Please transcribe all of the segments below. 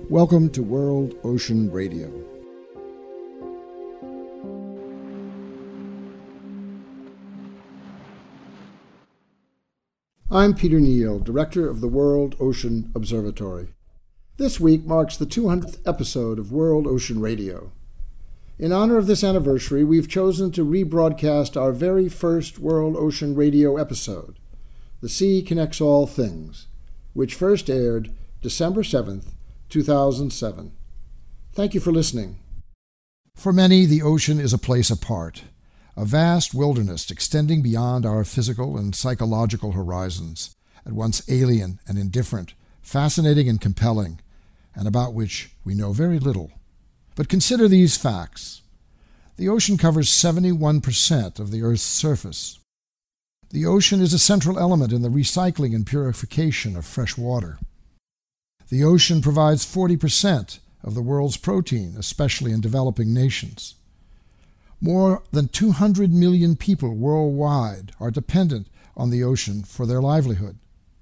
Welcome to World Ocean Radio. I'm Peter Neal, Director of the World Ocean Observatory. This week marks the 200th episode of World Ocean Radio. In honor of this anniversary, we've chosen to rebroadcast our very first World Ocean Radio episode, The Sea Connects All Things, which first aired December 7th, 2007. Thank you for listening. For many, the ocean is a place apart, a vast wilderness extending beyond our physical and psychological horizons, at once alien and indifferent, fascinating and compelling, and about which we know very little. But consider these facts. The ocean covers 71% of the Earth's surface. The ocean is a central element in the recycling and purification of fresh water. The ocean provides 40% of the world's protein, especially in developing nations. More than 200 million people worldwide are dependent on the ocean for their livelihood.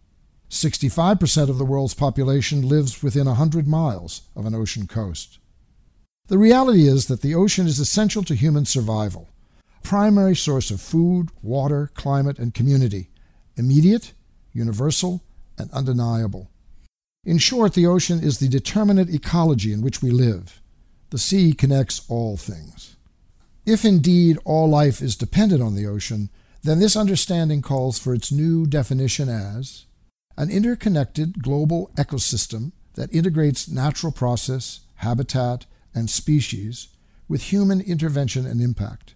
65% of the world's population lives within 100 miles of an ocean coast. The reality is that the ocean is essential to human survival, a primary source of food, water, climate, and community, immediate, universal, and undeniable. In short, the ocean is the determinate ecology in which we live. The sea connects all things. If indeed all life is dependent on the ocean, then this understanding calls for its new definition as an interconnected global ecosystem that integrates natural process, habitat, and species with human intervention and impact.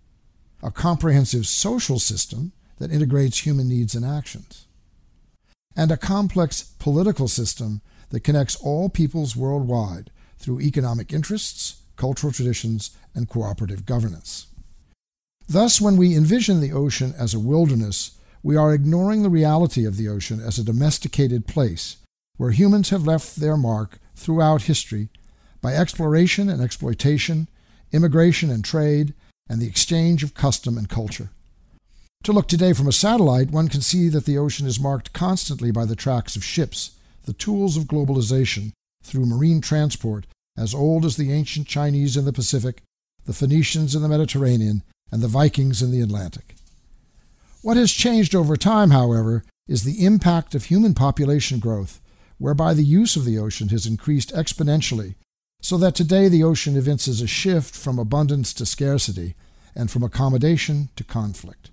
A comprehensive social system that integrates human needs and actions. And a complex political system that connects all peoples worldwide through economic interests, cultural traditions, and cooperative governance. Thus, when we envision the ocean as a wilderness, we are ignoring the reality of the ocean as a domesticated place where humans have left their mark throughout history by exploration and exploitation, immigration and trade, and the exchange of custom and culture. To look today from a satellite, one can see that the ocean is marked constantly by the tracks of ships, the tools of globalization through marine transport as old as the ancient Chinese in the Pacific, the Phoenicians in the Mediterranean, and the Vikings in the Atlantic. What has changed over time, however, is the impact of human population growth, whereby the use of the ocean has increased exponentially, so that today the ocean evinces a shift from abundance to scarcity and from accommodation to conflict.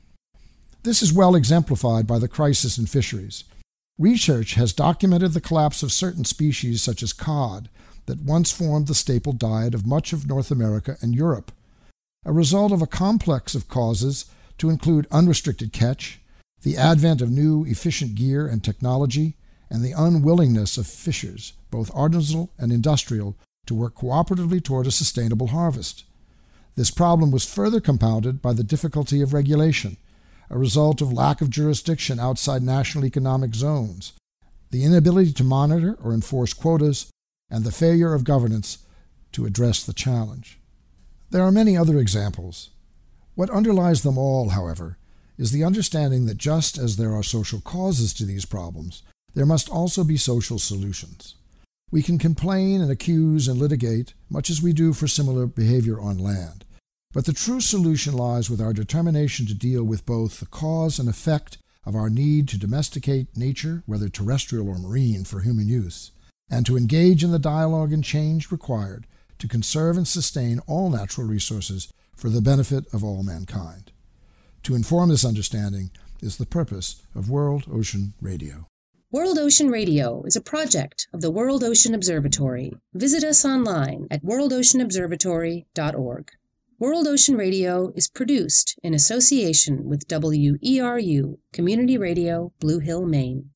This is well exemplified by the crisis in fisheries. Research has documented the collapse of certain species such as cod that once formed the staple diet of much of North America and Europe, a result of a complex of causes to include unrestricted catch, the advent of new efficient gear and technology, and the unwillingness of fishers, both artisanal and industrial, to work cooperatively toward a sustainable harvest. This problem was further compounded by the difficulty of regulation, a result of lack of jurisdiction outside national economic zones, the inability to monitor or enforce quotas, and the failure of governance to address the challenge. There are many other examples. What underlies them all, however, is the understanding that just as there are social causes to these problems, there must also be social solutions. We can complain and accuse and litigate, much as we do for similar behavior on land. But the true solution lies with our determination to deal with both the cause and effect of our need to domesticate nature, whether terrestrial or marine, for human use, and to engage in the dialogue and change required to conserve and sustain all natural resources for the benefit of all mankind. To inform this understanding is the purpose of World Ocean Radio. World Ocean Radio is a project of the World Ocean Observatory. Visit us online at worldoceanobservatory.org. World Ocean Radio is produced in association with WERU Community Radio, Blue Hill, Maine.